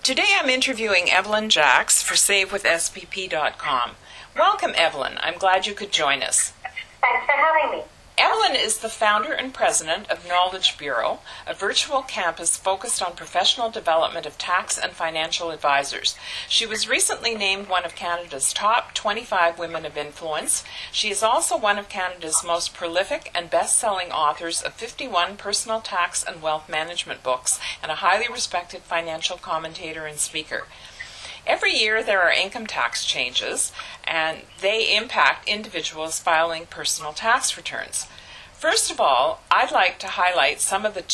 Today I'm interviewing Evelyn Jacks for SaveWithSPP.com. Welcome, Evelyn. I'm glad you could join us. Thanks for having me. Evelyn is the founder and president of Knowledge Bureau, a virtual campus focused on professional development of tax and financial advisors. She was recently named one of Canada's top 25 women of influence. She is also one of Canada's most prolific and best-selling authors of 51 personal tax and wealth management books, and a highly respected financial commentator and speaker. Every year there are income tax changes, and they impact individuals filing personal tax returns. First of all, I'd like to highlight some of the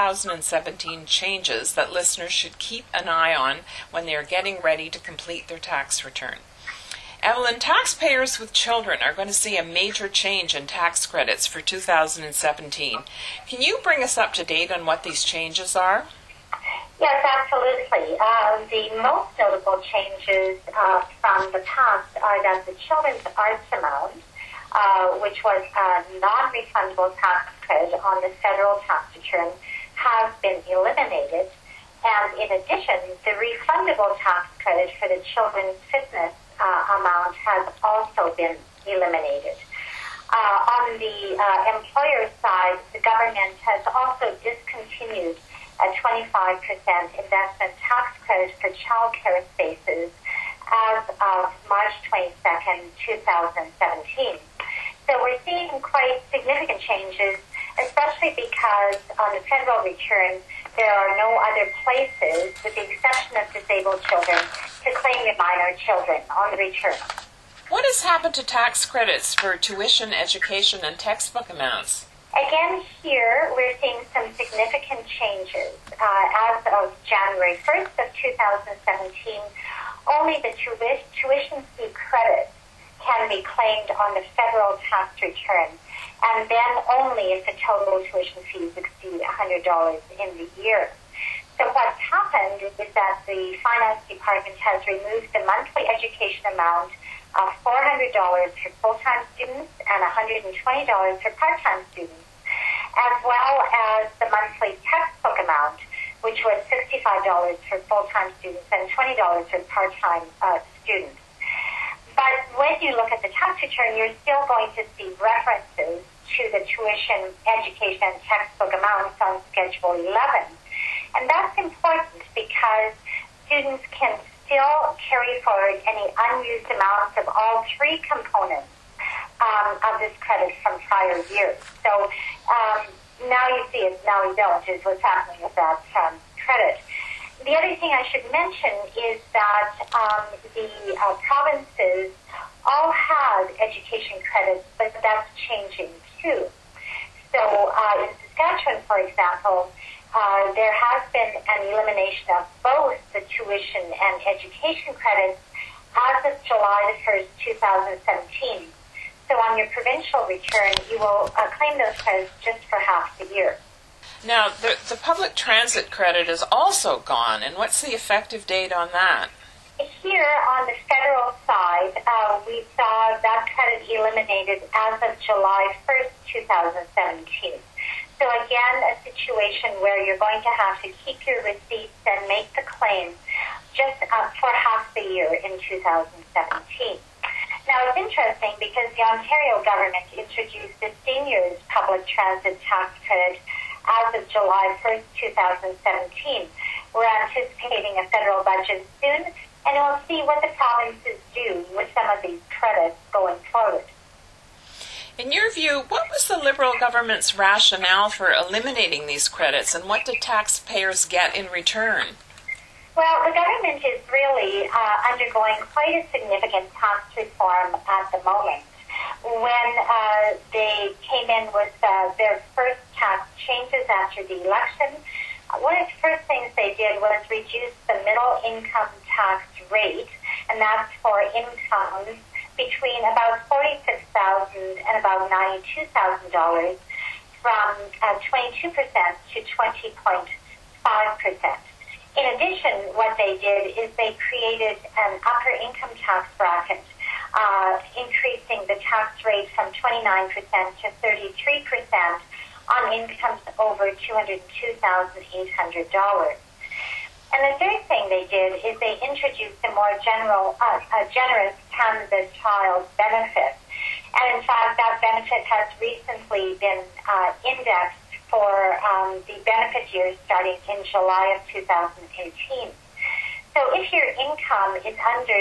2017 changes that listeners should keep an eye on when they are getting ready to complete their tax return. Evelyn, taxpayers with children are going to see a major change in tax credits for 2017. Can you bring us up to date on what these changes are? Yes, absolutely. The most notable changes from the past are that the children's arts amount, which was a non-refundable tax credit on the federal tax return, has been eliminated. And in addition, the refundable tax credit for the children's fitness amount has also been eliminated. On the employer side, the government has also discontinued a 25% investment tax credit for child care spaces as of March 22nd, 2017. So we're seeing quite significant changes, especially because on the federal return, there are no other places, with the exception of disabled children, to claim your minor children on the return. What has happened to tax credits for tuition, education, and textbook amounts? Again, here we're seeing some significant changes. As of January 1st of 2017, only the tuition fee credit can be claimed on the federal tax return, and then only if the total tuition fees exceed $100 in the year. So what's happened is that the Finance Department has removed the monthly education amount of $400 for full-time students and $120 for part-time students, as well as the monthly textbook amount, which was $65 for full-time students and $20 for part-time students. But when you look at the tax return, you're still going to see references to the tuition, education, and textbook amounts on Schedule 11. And that's important because students can still carry forward any unused amounts of all three components of this credit from prior years. So now you see it, now you don't, is what's happening with that credit. The other thing I should mention is that the provinces all had education credits, but that's changing too. So in Saskatchewan, for example, there has been an elimination of both the tuition and education credits as of July the 1st, 2017. So on your provincial return, you will claim those credits just for half the year. Now, the public transit credit is also gone, and what's the effective date on that? Here on the federal side, we saw that credit eliminated as of July 1st, 2017. So again, a situation where you're going to have to keep your receipts and make the claim just for half the year in 2017. Now, it's interesting because the Ontario government introduced the seniors public transit tax credit as of July 1st, 2017. We're anticipating a federal budget soon, and we'll see what the provinces do with some of these credits going forward. In your view, what was the Liberal government's rationale for eliminating these credits, and what did taxpayers get in return? Well, the government is really undergoing quite a significant tax reform at the moment. When they came in with their first tax changes after the election, one of the first things they did was reduce the middle income tax rate, and that's for incomes between about $46,000 and about $92,000 from 22% to 20.5%. In addition, what they did is they created an upper income tax bracket, increasing the tax rate from 29% to 33% on incomes over $202,800. And the third thing they did is they introduced a more generous Canada Child benefit. And in fact, that benefit has recently been indexed for the benefit year starting in July of 2018. So if your income is under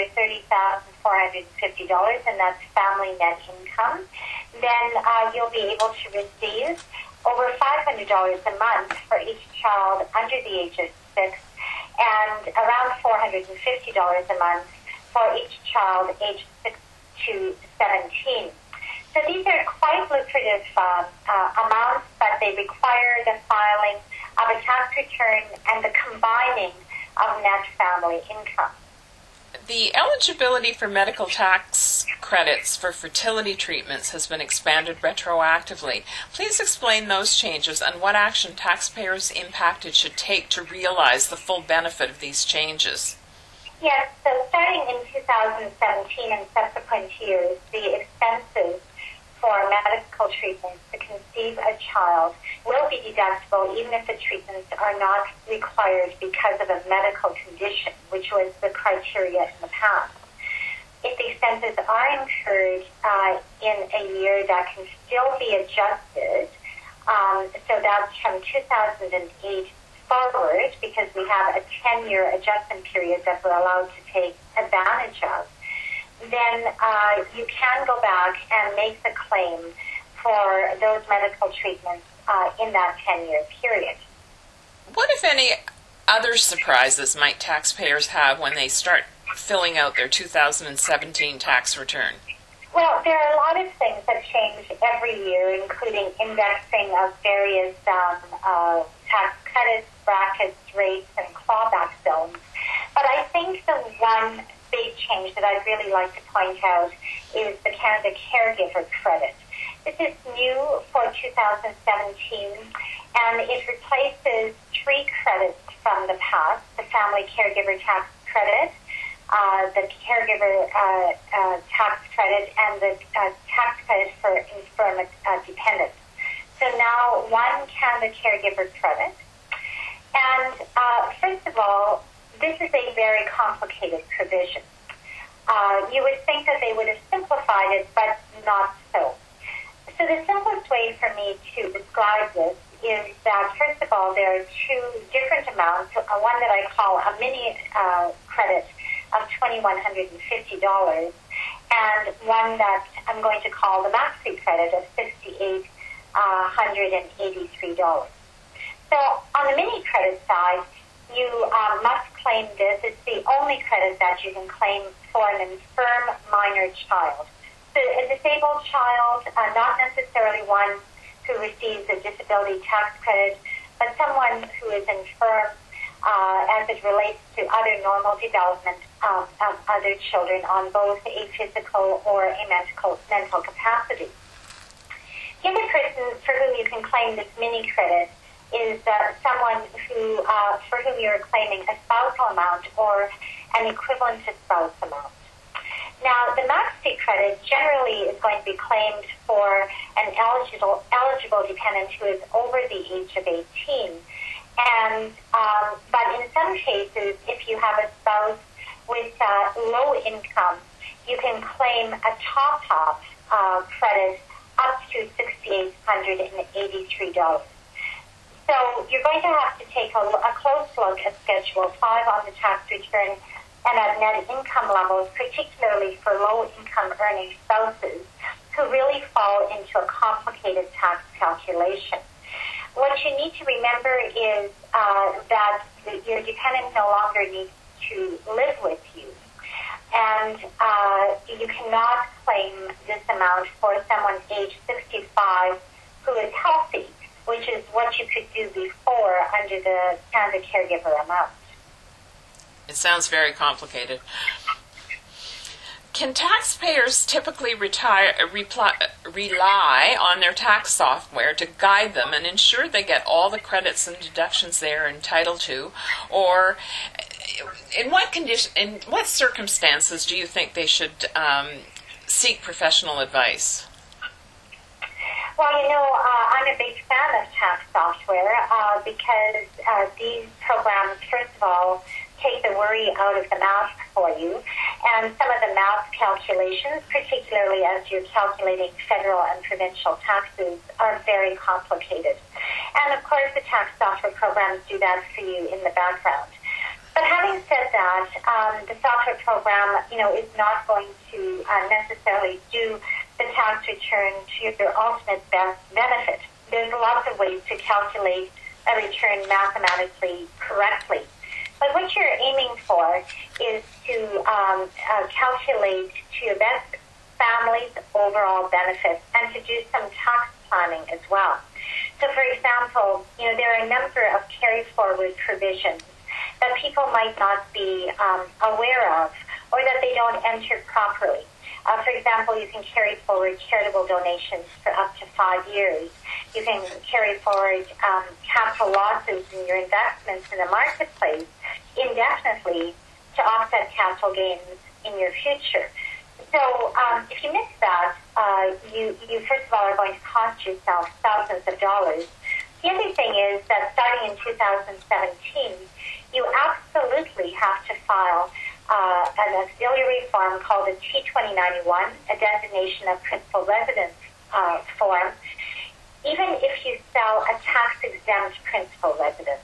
$30,450, and that's family net income, then you'll be able to receive over $500 a month for each child under the age of 6, and around $450 a month for each child aged 6 to 17. So these are quite lucrative amounts, but they require the filing of a tax return and the combining of net family income. The eligibility for medical tax credits for fertility treatments has been expanded retroactively. Please explain those changes and what action taxpayers impacted should take to realize the full benefit of these changes. Yes, so starting in 2017 and subsequent years, the expenses for medical treatments to conceive a child will be deductible even if the treatments are not required because of a medical condition, which was the criteria in the past. If the expenses are incurred in a year, that can still be adjusted. So that's from 2008 forward, because we have a 10-year adjustment period that we're allowed to take advantage of. Then you can go back and make the claim for those medical treatments in that 10-year period. What, if any, other surprises might taxpayers have when they start filling out their 2017 tax return? Well, there are a lot of things that change every year, including indexing of various tax credits, brackets, rates, and clawback zones. But I think the one big change that I'd really like to point out is the Canada Caregiver Credit. This is new for 2017, and it replaces 3 credits from the past: the Family Caregiver Tax Credit, the Caregiver Tax Credit, and the Tax Credit for Infirm Dependents. So now one Canada Caregiver Credit. And first of all, this is a very complicated provision. You would think that they would have simplified it, but not so. So the simplest way for me to describe this is that, first of all, there are 2 different amounts, one that I call a mini credit of $2,150, and one that I'm going to call the maxi credit of $6,883. So on the mini credit side, you must claim this. It's the only credit that you can claim for an infirm minor child. So a disabled child, not necessarily one who receives a disability tax credit, but someone who is infirm as it relates to other normal development of other children on both a physical or a mental capacity. The other person for whom you can claim this mini credit is someone who, for whom you're claiming a spousal amount or an equivalent to spouse amount. Now, the maxi credit generally is going to be claimed for an eligible dependent who is over the age of 18. And but in some cases, if you have a spouse with low income, you can claim a top credit up to $6,883. So you're going to have to take a close look at Schedule 5 on the tax return and at net income levels, particularly for low-income earning spouses who really fall into a complicated tax calculation. What you need to remember is that your dependent no longer needs to live with you. And you cannot claim this amount for someone age 65 who is healthy, which is what you could do before under the Canada Caregiver amount. It sounds very complicated. Can taxpayers typically rely on their tax software to guide them and ensure they get all the credits and deductions they are entitled to? Or in what circumstances do you think they should seek professional advice? Well, I'm a big fan of tax software because these programs, first of all, take the worry out of the math for you. And some of the math calculations, particularly as you're calculating federal and provincial taxes, are very complicated. And, of course, the tax software programs do that for you in the background. But having said that, the software program, is not going to necessarily do the tax return to your ultimate best benefit. There's lots of ways to calculate a return mathematically correctly. But what you're aiming for is to calculate to your best family's overall benefits and to do some tax planning as well. So, for example, there are a number of carry-forward provisions that people might not be aware of or that they don't enter properly. For example, you can carry forward charitable donations for up to 5 years. You can carry forward capital losses in your investments in the marketplace indefinitely to offset capital gains in your future. So if you miss that, you first of all are going to cost yourself thousands of dollars. The other thing is that starting in 2017, you absolutely have to file an auxiliary form called a T2091, a designation of principal residence form, even if you sell a tax-exempt principal residence.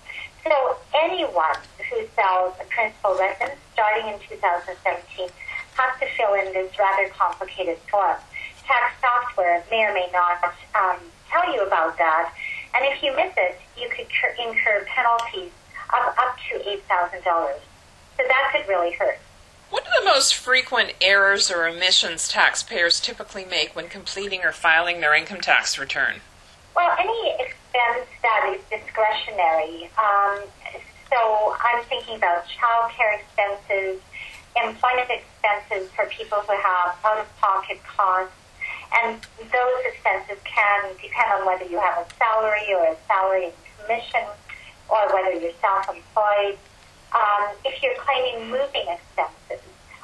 So anyone who sells a principal residence starting in 2017 has to fill in this rather complicated form. Tax software may or may not tell you about that, and if you miss it, you could incur penalties of up to $8,000. So that could really hurt. What are the most frequent errors or omissions taxpayers typically make when completing or filing their income tax return? Well, any expense that is discretionary. So I'm thinking about child care expenses, employment expenses for people who have out-of-pocket costs, and those expenses can depend on whether you have a salary or a salary and commission, or whether you're self-employed. If you're claiming moving expenses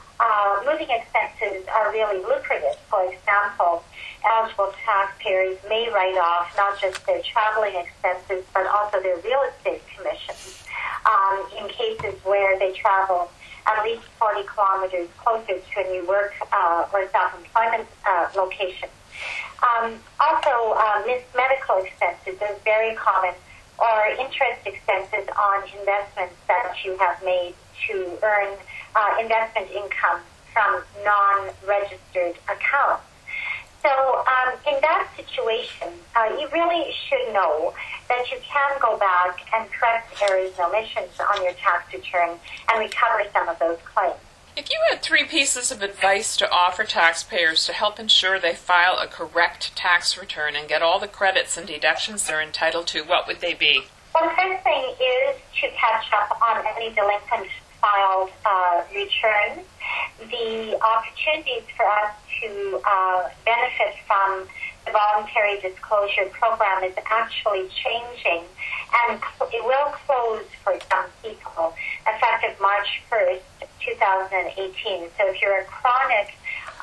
are really lucrative. For example, eligible taxpayers may write off not just their traveling expenses, but also their real estate commissions in cases where they travel at least 40 kilometers closer to a new work or self-employment location. Also, missed medical expenses are very common, or interest expenses on investments that you have made to earn investment income from non-registered accounts. So in that situation, you really should know that you can go back and correct errors and omissions on your tax return and recover some of those claims. If you had 3 pieces of advice to offer taxpayers to help ensure they file a correct tax return and get all the credits and deductions they're entitled to, what would they be? Well, the first thing is to catch up on any delinquent filed returns. The opportunities for us to benefit from the voluntary disclosure program is actually changing, and it will close for some people effective March 1st, 2018. So if you're a chronic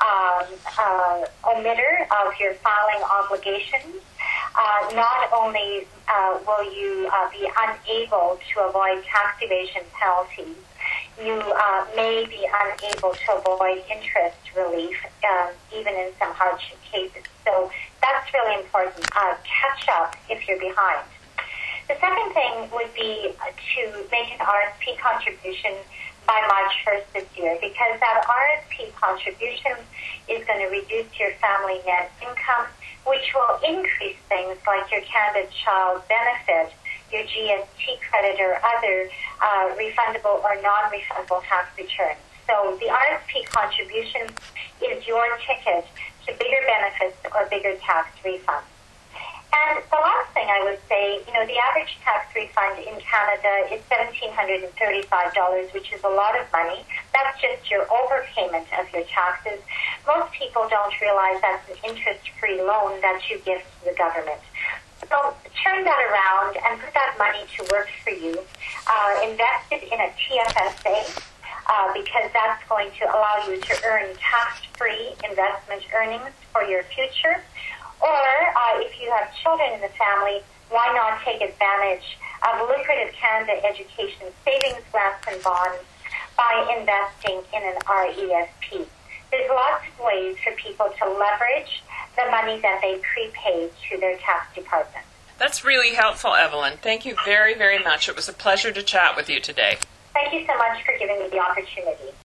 omitter of your filing obligations, not only will you be unable to avoid tax evasion penalties, you may be unable to avoid interest relief, even in some hardship cases. So that's really important. Catch up if you're behind. The second thing would be to make an RSP contribution by March 1st this year, because that RSP contribution is going to reduce your family net income, which will increase things like your Canada Child Benefit, your GST credit, or other refundable or non-refundable tax returns. So the RSP contribution is your ticket to bigger benefits or bigger tax refunds. And the last thing I would say, the average tax refund in Canada is $1,735, which is a lot of money. That's just your overpayment of your taxes. Most people don't realize that's an interest-free loan that you give to the government. So turn that around and put that money to work for you. Invest it in a TFSA because that's going to allow you to earn tax-free investment earnings for your future. Or if you have children in the family, why not take advantage of lucrative Canada Education Savings Grants and Bonds by investing in an RESP? There's lots of ways for people to leverage the money that they prepaid to their tax department. That's really helpful, Evelyn. Thank you very, very much. It was a pleasure to chat with you today. Thank you so much for giving me the opportunity.